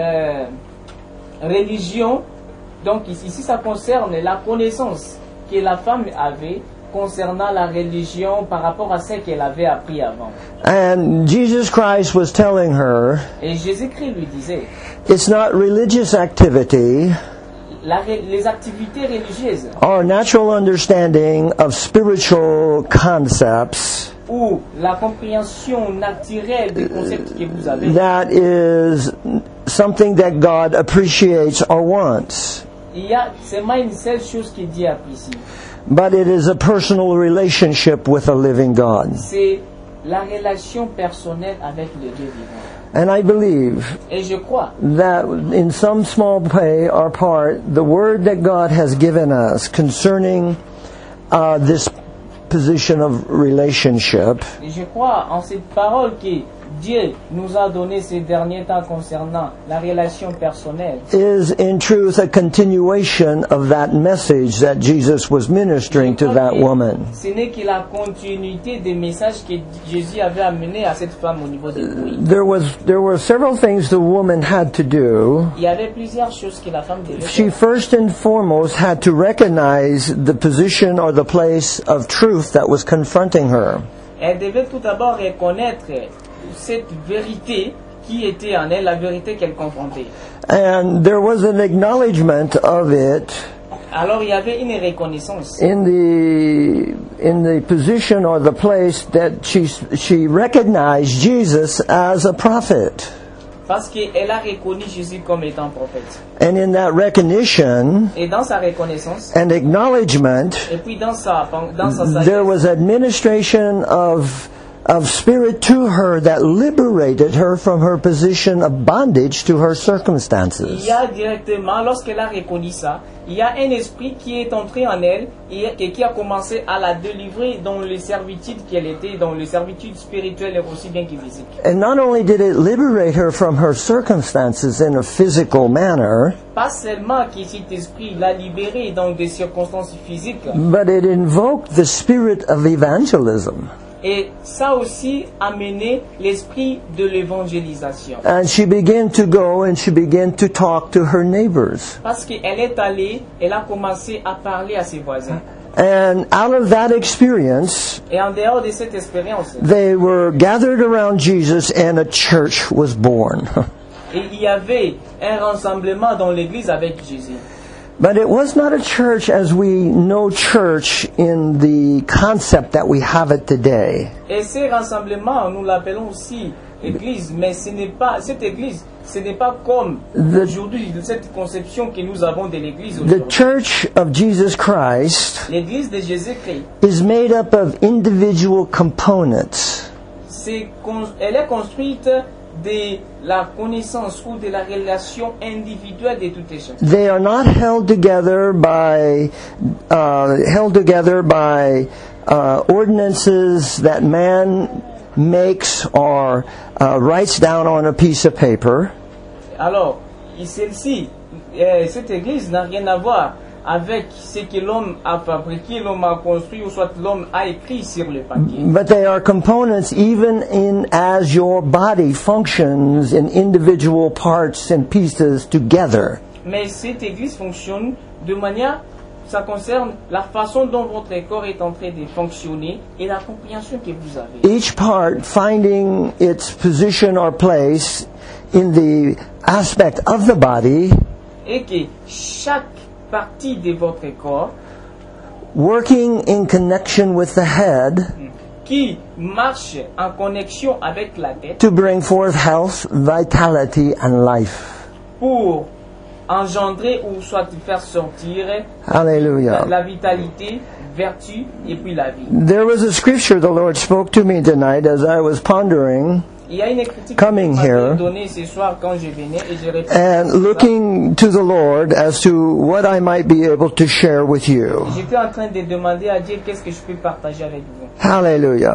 religion, donc ici ça concerne la connaissance que la femme avait concernant la religion par rapport à ce qu'elle avait appris avant. And Jesus Christ was telling her, Et Jésus-Christ lui disait, it's not religious activity les activités religieuses or natural understanding of spiritual concepts ou la compréhension naturelle des concepts que vous avez, that is something that God appreciates or wants. il y a seulement une seule chose que Dieu apprécie, But it is a personal relationship with a living God. c'est la relation personnelle avec le Dieu vivant. And I believe Et je crois that in some small way or part, the word that God has given us concerning this position of relationship Et je crois en cette parole que Dieu nous a donné ces derniers temps concernant la relation personnelle. is in truth a continuation of that message that Jesus was ministering to that woman. Ce n'est que la continuité des messages que Jésus avait amené à cette femme au niveau des puits. There were several things the woman had to do. Il y avait plusieurs choses que la femme devait She faire. first and foremost had to recognize the position or the place of truth that was confronting her. Elle devait tout d'abord reconnaître cette vérité qui était en elle, la vérité qu'elle confrontait. And there was an acknowledgement of it Alors il y avait une reconnaissance in the position or the place that she recognized Jesus as a prophet. parce qu'elle a reconnu Jésus comme étant prophète. And in that recognition Et dans sa reconnaissance, and acknowledgement, et puis dans sa there sagesse, was administration of spirit to her that liberated her from her position of bondage to her il circumstances. y a directement, lorsqu'elle a reconnu ça, il y a un esprit qui est entré en elle et qui a commencé à la délivrer dans les servitudes qu'elle était, dans les servitudes spirituelles et aussi bien que physiques. And not only did it liberate her from her circumstances in a physical manner, Pas seulement que cet esprit l'a libérée dans des circonstances physiques, but it invoked the spirit of evangelism. et ça aussi a mené l'esprit de l'évangélisation. And she began to go and she began to talk to her neighbors. Parce qu'elle est allée, elle a commencé à parler à ses voisins. And out of that experience, Et en dehors de cette expérience, they were gathered around Jesus and a church was born. et il y avait un rassemblement dans l'église avec Jésus. But it was not a church as we know church in the concept that we have it today. Et ces rassemblements, nous l'appelons aussi église, mais ce n'est pas, cette église, ce n'est pas comme aujourd'hui, cette conception que nous avons de l'église The aujourd'hui. church of Jesus Christ L'église de Jésus-Christ, is made up of individual components. elle est construite de la connaissance ou de la relation individuelle de toutes les choses. They are not held together by ordinances that man makes or writes down on a piece of paper. Alors, celle-ci, cette église n'a rien à voir avec ce que l'homme a fabriqué, l'homme a construit, ou soit l'homme a écrit sur le papier. But they are components even in as your body functions in individual parts and pieces together. Mais cette église fonctionne de manière, ça concerne la façon dont votre corps est en train de fonctionner et la compréhension que vous avez. Each part finding its position or place in the aspect of the body, Et que chaque partie de votre corps working in connection with the head qui marche en connexion avec la tête to bring forth health, vitality, and life. pour engendrer ou soit faire sortir Hallelujah. la vitalité, vertu et puis la vie. There was a scripture the Lord spoke to me tonight as I was pondering Il y a une critique Coming que here. donnée ce soir quand je venais et je répète and looking to the Lord as to what I might be able to share with you. J'étais en train de demander à Dieu qu'est-ce que je peux partager avec vous. Hallelujah.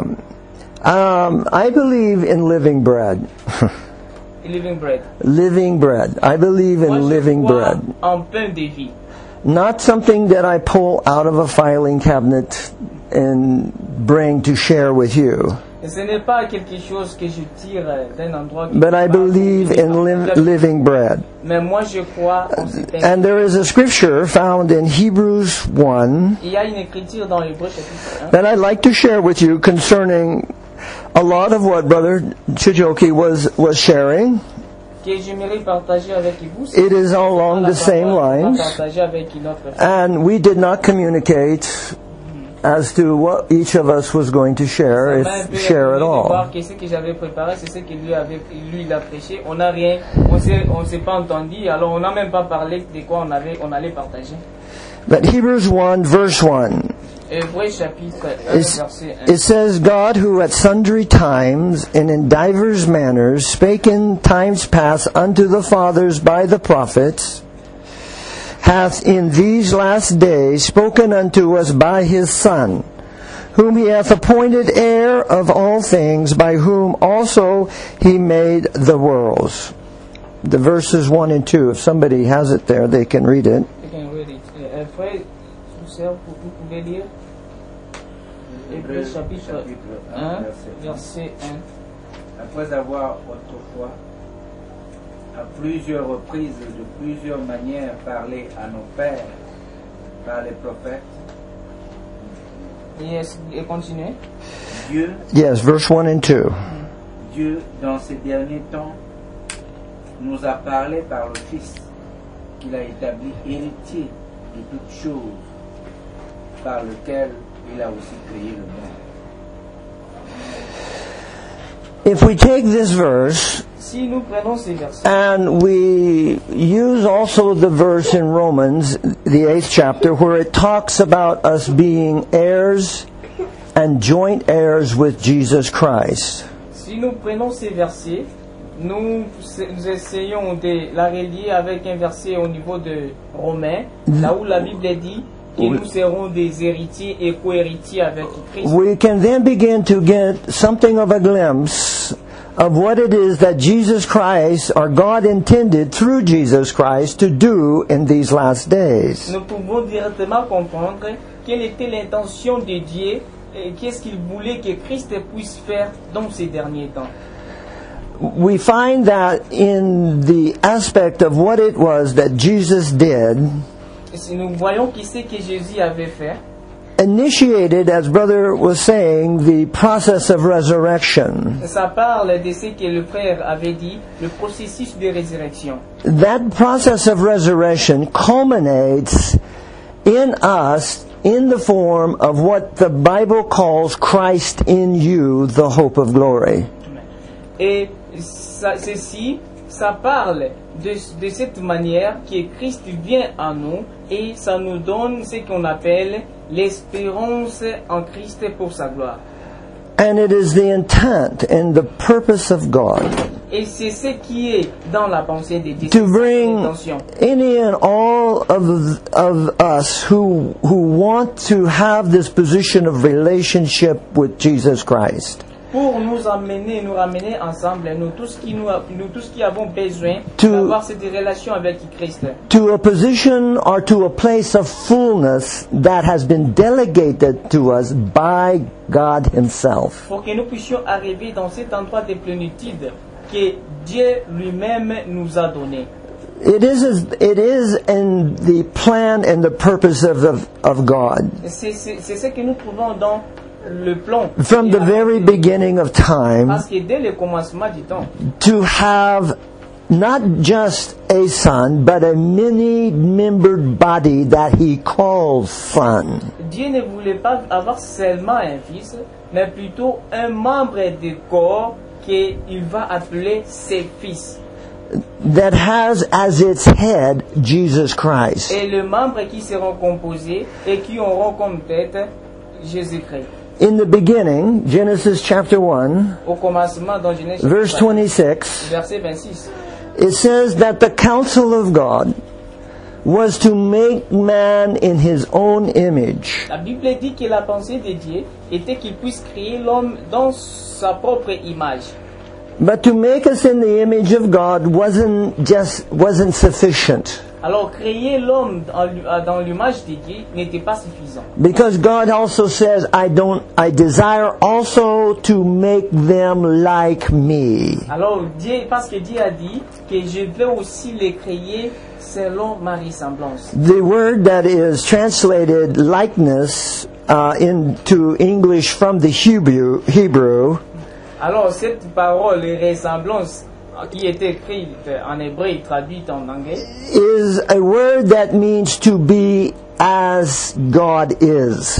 I believe in living bread. Living bread. Living bread. I believe Moi, in je living crois bread. en pain de vie. Not something that I pull out of a filing cabinet and bring to share with you. Et ce n'est pas quelque chose que je tire d'un endroit. But I believe in living bread. Mais moi je crois en ce pain. And there is a scripture found in Hebrews 1 Il y a une écriture dans Hébreux chapitre 1 that I'd like to share with you concerning a lot of what Brother Chijoki was sharing. que j'aimerais partager avec vous. It is along the same lines, Partager avec une autre personne. and we did not communicate as to what each of us was going to share, if share at all. Voir que ce que j'avais préparé, c'est ce que lui il a prêché. On n'a rien, on s'est pas entendu. Alors on n'a même pas parlé de quoi on allait partager. But Hebrews 1 verse 1, Hébreux chapitre 1 verset 1. it says, God who at sundry times and in divers manners spake in times past unto the fathers by the prophets, hath in these last days spoken unto us by his Son, whom he hath appointed heir of all things, by whom also he made the worlds. The verses 1 and 2, if somebody has it there, they can read it. Frère, vous pouvez lire Hébreux chapitre 1 verset 1. Après avoir autrefois, à plusieurs reprises, de plusieurs manières, parlé à nos pères par les prophètes, Et continuez. Dieu, Yes, verse 1 and 2. Dieu, dans ces derniers temps, nous a parlé par le Fils, qu'il a établi héritier de toutes choses, par lequel il a aussi créé le monde. If we take this verse Si nous prenons ces versets and we use also the verse in Romans, the 8th chapter, where it talks about us being heirs and joint heirs with Jesus Christ. Si nous prenons ces versets, nous essayons de la relier avec un verset au niveau de Romains, là où la Bible dit que nous serons des héritiers et co-héritiers avec Christ. We can then begin to get something of a glimpse of what it is that Jesus Christ, or God intended through Jesus Christ, to do in these last days. Nous pouvons directement comprendre quelle était l'intention de Dieu et qu'est-ce qu'il voulait que Christ puisse faire dans ces derniers temps. We find that in the aspect of what it was that Jesus did, Si nous voyons qui c'est que Jésus avait fait, initiated, as Brother was saying, the process of resurrection. ça parle de ce que le frère avait dit, le processus de résurrection. That process of resurrection culminates in us in the form of what the Bible calls Christ in you, the hope of glory. Et ceci, ça parle de cette manière que Christ vient en nous et ça nous donne ce qu'on appelle l'espérance en Christ pour sa gloire. And it is the intent and the purpose of God Et c'est ce qui est dans la pensée de Dieu. to bring L'intention. any and all of us who want to have this position of relationship with Jesus Christ. pour nous ramener ensemble, nous tous qui avons besoin To- d'avoir cette relation avec Christ, to a position or to a place of fullness that has been delegated to us by God Himself. pour que nous puissions arriver dans cet endroit de plénitude que Dieu lui-même nous a donné. It is in the plan and the purpose of God. C'est ce que nous trouvons dans le plan. From the very beginning of time, Parce que dès le commencement du temps, to have not just a son, but a many-membered body that He calls son. Dieu ne voulait pas avoir seulement un fils, mais plutôt un membre du corps qu'il va appeler ses fils. That has as its head Jesus Christ. Et les membres qui seront composés et qui auront comme tête Jésus-Christ. In the beginning, Genesis chapter 1, Au commencement, dans Genèse verse 26, verset 26, it says that the counsel of God was to make man in His own image. la Bible dit que la pensée de Dieu était qu'il puisse créer l'homme dans sa propre image. But to make us in the image of God wasn't sufficient. Alors créer l'homme dans l'image de Dieu n'était pas suffisant. Because God also says, I desire also to make them like me. Alors parce que Dieu a dit que je veux aussi les créer selon ma ressemblance. The word that is translated likeness into English from the Hebrew Alors cette parole, ressemblance, qui est écrite en hébreu et traduite en anglais, is a word that means to be as God is.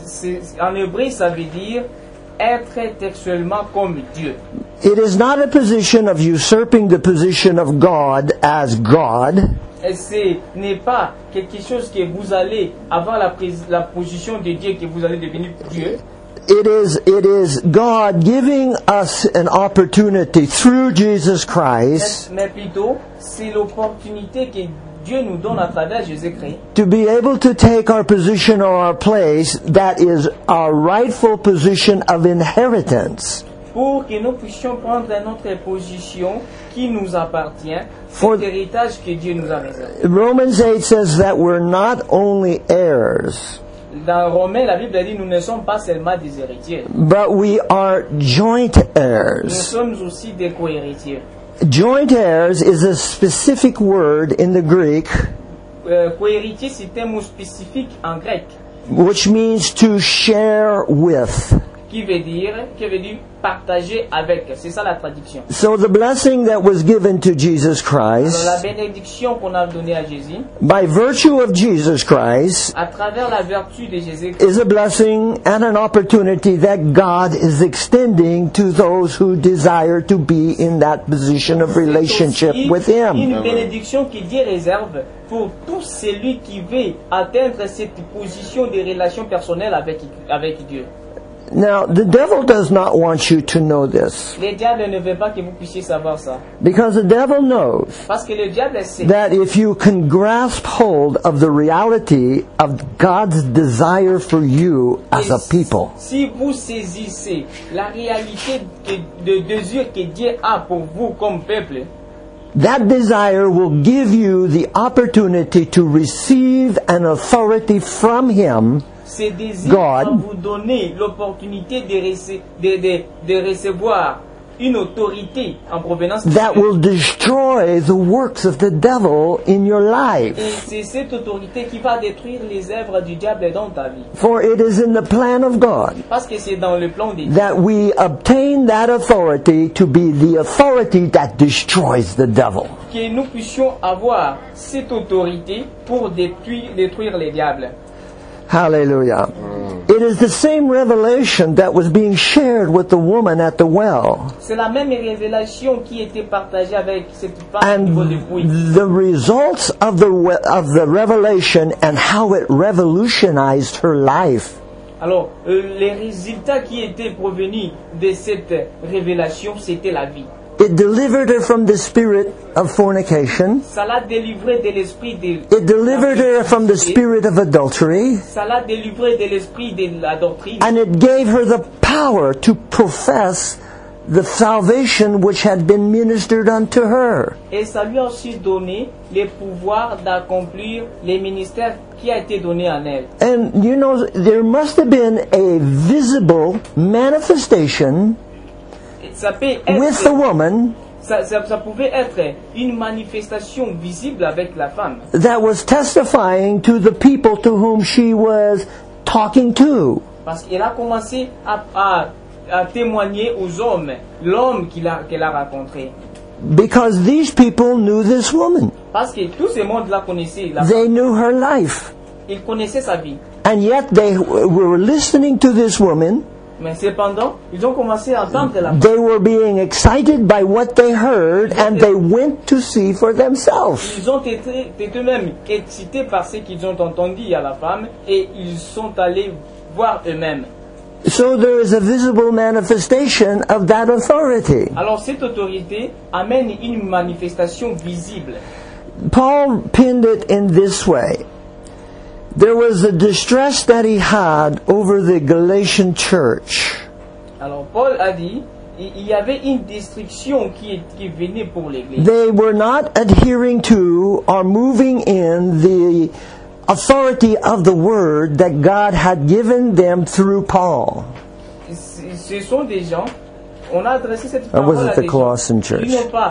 en hébreu ça veut dire être textuellement comme Dieu. It is not a position of usurping the position of God as God. Et ce n'est pas quelque chose que vous allez avoir la position de Dieu, que vous allez devenir Dieu. It is God giving us an opportunity through Jesus Christ Mais plutôt, c'est l'opportunité que Dieu nous donne à travers Jésus-Christ to be able to take our position or our place that is our rightful position of inheritance. pour que nous puissions prendre notre position qui nous appartient, For- cet héritage que Dieu nous a réservé. Romans 8 says that we're not only heirs, Dans Romains, la Bible dit nous ne sommes pas seulement des héritiers, but we are joint nous heirs. sommes aussi des co-héritiers. Joint heirs is a specific word in the Greek Co-héritier, c'est un mot spécifique en grec which means to share with. qui veut dire partager avec. C'est ça la traduction. So the blessing that was given to Jesus Alors Christ, la bénédiction qu'on a donnée à Jésus, by virtue of Jesus Christ, à travers la vertu de Jésus, is a blessing and an opportunity that God is extending to those who desire to be in that position of relationship with Him. une bénédiction que Dieu réserve pour tout celui qui veut atteindre cette position de relation personnelle avec Dieu. Now, the devil does not want you to know this, Le diable ne veut pas que vous puissiez savoir ça. because the devil knows Parce que le diable sait that if you can grasp hold of the reality of God's desire for you as a people, si vous saisissez la réalité de désir que Dieu a pour vous comme peuple, that desire will give you the opportunity to receive an authority from Him ces désirs God. vont vous donner l'opportunité de recevoir une autorité en provenance de that Dieu. will destroy the works of the devil in your Et life. c'est cette autorité qui va détruire les œuvres du diable dans ta vie. For it is in the plan of God Parce que c'est dans le plan de Dieu that we obtain that authority to be the authority that destroys the devil. que nous puissions avoir cette autorité pour détruire les diables. Hallelujah. It is the same revelation that was being shared with the woman at the well. C'est la même révélation qui était partagée avec cette femme au And niveau des puits. the results of the revelation and how it revolutionized her life. Alors, les résultats qui étaient provenus de cette révélation, c'était la vie. It delivered her from the spirit of fornication. Ça l'a délivré de l'esprit de It delivered her from the spirit of adultery. Ça l'a délivré de l'esprit de la doctrine. And it gave her the power to profess the salvation which had been ministered unto her. Et ça lui a aussi donné le pouvoir d'accomplir les ministères qui a été donné à elle. And you know, there must have been a visible manifestation Ça peut with the être, woman ça pouvait être une manifestation visible avec la femme that was testifying to the people to whom she was talking to. parce qu'elle a commencé à témoigner aux hommes, l'homme qu'elle a rencontré. Because these people knew this woman. Parce que tout ce monde-là connaissait la They femme. knew her life. Ils connaissaient sa vie. And yet they were listening to this woman. Mais cependant, ils ont commencé à entendre la femme. They were being excited by what they heard, and they went to see for themselves. Ils ont été eux-mêmes excités par ce qu'ils ont entendu à la femme et ils sont allés voir eux-mêmes. So there is a visible manifestation of that authority. Alors cette autorité amène une manifestation visible. Paul pinned it in this way. There was a distress that he had over the Galatian church. Alors Paul a dit, il y avait une destruction qui venait pour l'Église. They were not adhering to or moving in the authority of the word that God had given them through Paul. Ce sont des gens, on a adressé cette Or was parole it à the des gens Colossian church?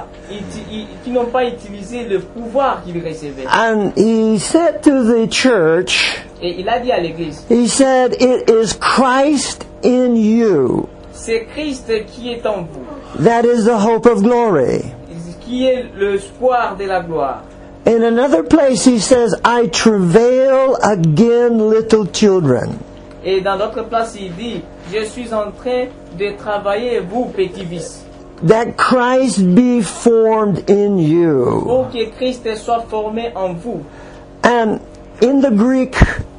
qui n'ont pas utilisé le pouvoir qu'ils recevaient. And he said to the church, Et il a dit à l'Église, he said, "It is Christ in you, c'est Christ qui est en vous, that is the hope of glory." qui est l'espoir de la gloire. In another place he says, "I travail again, little children." Et dans d'autres places, il dit, je suis en train de travailler, vous, petits-fils, That Christ be formed in you. pour que Christ soit formé en vous. And in the Greek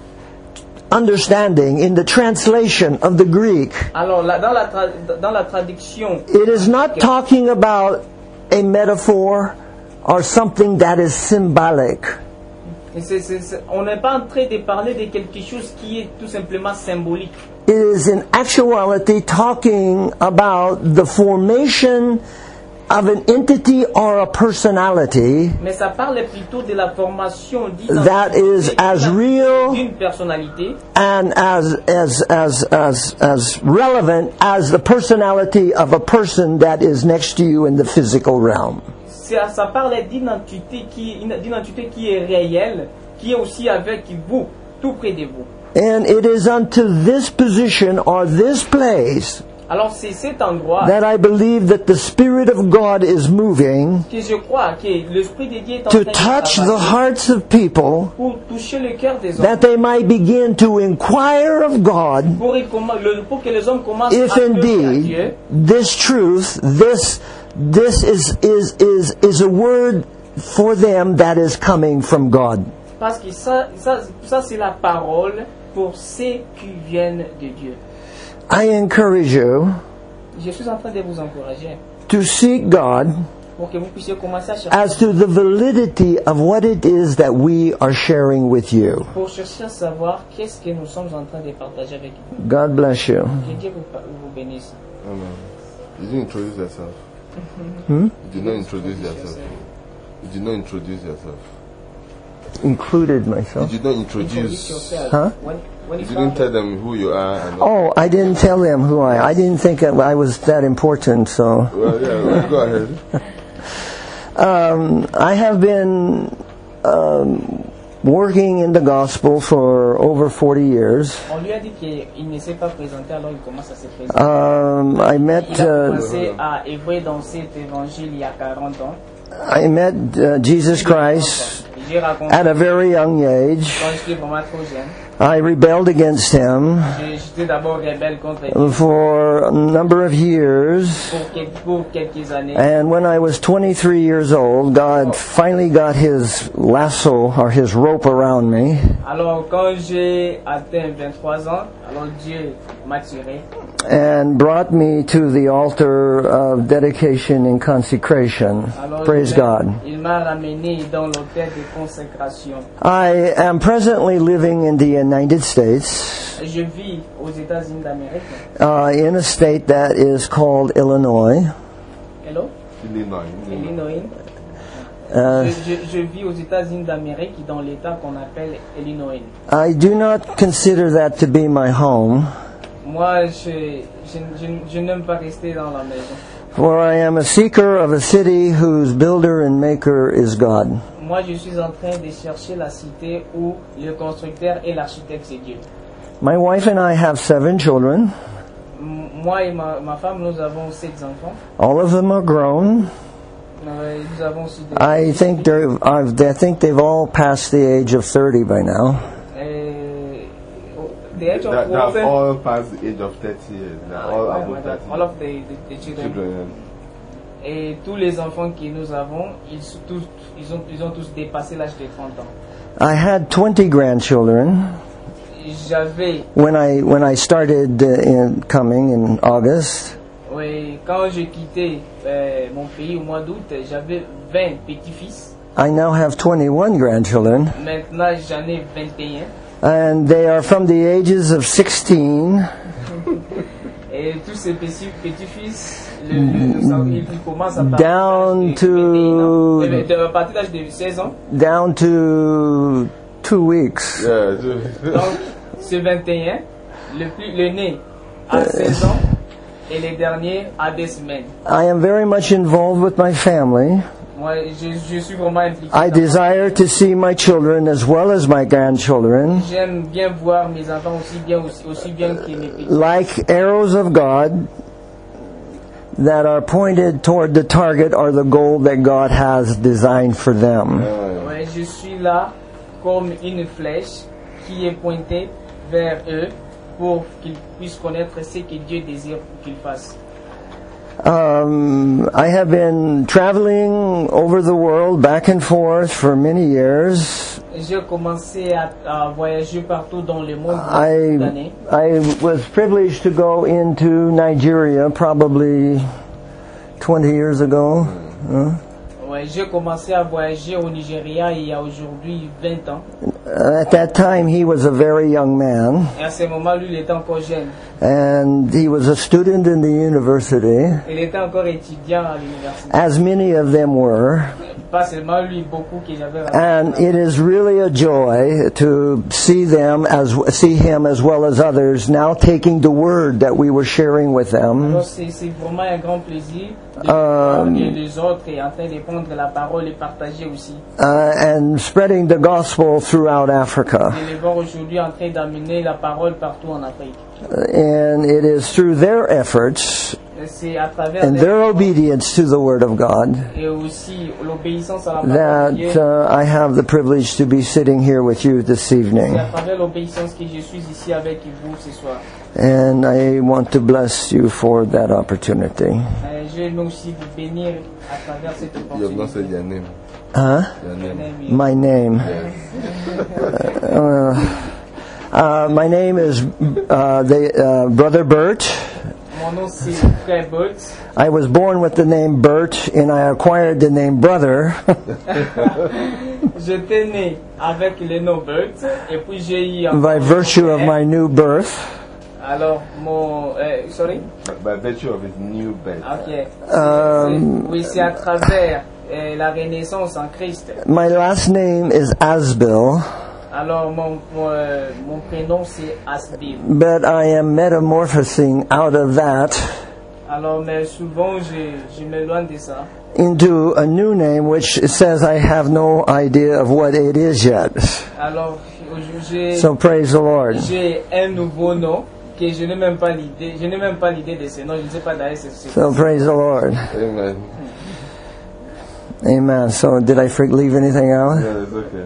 understanding, in the translation of the Greek, Alors, là, dans la traduction, it is not talking about a metaphor or something that is symbolic. on n'est pas en train de parler de quelque chose qui est tout simplement symbolique. It is in actuality talking about the formation of an entity or a personality Mais ça parle plutôt de la formation that is as real d'une personnalité and as relevant as the personality of a person that is next to you in the physical realm. ça parle d'une entité qui est réelle, qui est aussi avec vous, tout près de vous. And it is unto this position or this place Alors c'est cet endroit that I believe that the Spirit of God is moving que je crois que l'Esprit de Dieu est en to train de touch the travailler hearts of people pour toucher le cœur des hommes, that they might begin to inquire of God pour que les hommes commencent if à demander à Dieu indeed this truth, this is a word for them that is coming from God. parce que ça c'est la parole pour ceux qui viennent de Dieu. I encourage you Je suis en train de vous encourager to seek God pour que vous puissiez commencer à chercher as to the validity of what it is that we are sharing with you. pour chercher à savoir qu'est-ce que nous sommes en train de partager avec vous. God bless you. Que Dieu vous bénisse. Amen. You didn't introduce yourself. You did not introduce yourself. You did not introduce yourself. Included You myself. did not Introduce introduce. yourself. Huh? When You you didn't come, tell them who you are. And all. Oh, I didn't tell them who I didn't think I was that important, so. Well, yeah, go ahead. I have been working in the gospel for over 40 years. on lui a dit qu'il ne s'est pas présenté, alors il commence à se présenter. I met Il a commencé à œuvrer dans cet évangile il y a 40 ans. Jesus Christ J'ai raconté at a very young age. quand j'étais vraiment trop jeune. I rebelled against him J'étais d'abord rebelle contre lui for a number of years. pour quelques années. And when I was 23 years old, God finally got his lasso or his rope around me. Alors quand j'ai atteint 23 ans, alors Dieu m'a tiré And brought me to the altar of dedication and consecration. Alors, Praise God. il m'a ramené dans l'hôtel de consécration. I am presently living in the United States, Je vis aux États-Unis d'Amérique. in a state that is called Illinois. Hello? Illinois. Illinois. Uh, Je vis aux États-Unis d'Amérique dans l'État qu'on appelle Illinois. I do not consider that to be my home, Moi, je n'aime pas rester dans la maison. for I am a seeker of a city whose builder and maker is God. Moi, je suis en train de chercher la cité où le constructeur et l'architecte, c'est Dieu. My wife and I have 7 children. Moi et ma femme, nous avons 7 enfants. All of them are grown. Nous avons aussi des... I think they've all passed the age of 30 by now. The age of They have what? all past the age of 30 years. They are all above 30. All of the children. Children. Et tous les enfants que nous avons, ils ont tous dépassé l'âge de 30 ans. I had 20 grandchildren J'avais, when I started coming in August. oui, quand j'ai quitté mon pays au mois d'août, j'avais 20 petits-fils. I now have 21 grandchildren, Maintenant, j'en ai 21. and they are from the ages of 16 Et tous ces petits-fils, ils commencent à partir Down de 21 to- ans. À partir de l'âge de 16 ans. down to 2 weeks. Yeah. Donc, ce 21, l'aîné a 16 ans et le dernier a des semaines. I am very much involved with my family. Moi, je suis vraiment impliqué. I dans- desire to see my children as well as my grandchildren, J'aime bien voir mes enfants aussi bien que mes petits. like arrows of God, that are pointed toward the target or the goal that God has designed for them. Ouais, je suis là comme une flèche qui est pointée vers eux pour qu'ils puissent connaître ce que Dieu désire qu'ils fassent. I have been traveling over the world back and forth for many years. J'ai commencé à voyager partout dans le monde cette année. I was privileged to go into Nigeria probably 20 years ago. Ouais, j'ai commencé à voyager au Nigeria il y a aujourd'hui 20 ans. At that time, he was a very young man, Et à ce moment, lui, il était encore jeune. and he was a student in the university, Il était encore étudiant à l'université. as many of them were. Pas seulement lui, beaucoup que j'avais And it is really a joy to see him as well as others now taking the word that we were sharing with them. Alors c'est vraiment un grand plaisir de voir que les autres est en train de prendre la parole et partager aussi. And spreading the gospel throughout Africa. Et les voir aujourd'hui en train d'amener la parole partout en Afrique. And it is through their efforts Et c'est à travers and their obedience to the Word of God et aussi l'obéissance à la parole de Dieu. that I have the privilege to be sitting here with you this evening. C'est à travers l'obéissance que je suis ici avec vous ce soir. And I want to bless you for that opportunity. Je vais aussi vous bénir à travers cette You have not said opportunité. your name. Huh? Your name. My name. My name is Brother Bert. Mon nom c'est Frère Bert. I was born with the name Bert, and I acquired the name Brother J'étais né avec le nom Bert et puis j'ai eu by virtue of my new birth. alors mon sorry. By virtue of his new birth. Ok. Oui, c'est à travers la renaissance en Christ. My last name is Asbil, Alors mon prénom c'est Asbil. but I am metamorphosing out of that Alors mais souvent je m'éloigne de ça. into a new name, which it says I have no idea of what it is yet. Alors j'ai So praise the Lord. j'ai un nouveau nom que je n'ai même pas l'idée de ce nom. Je ne sais pas d'ailleurs c'est So praise the Lord. Amen. Amen. So, did I leave anything out? Yeah, it's okay.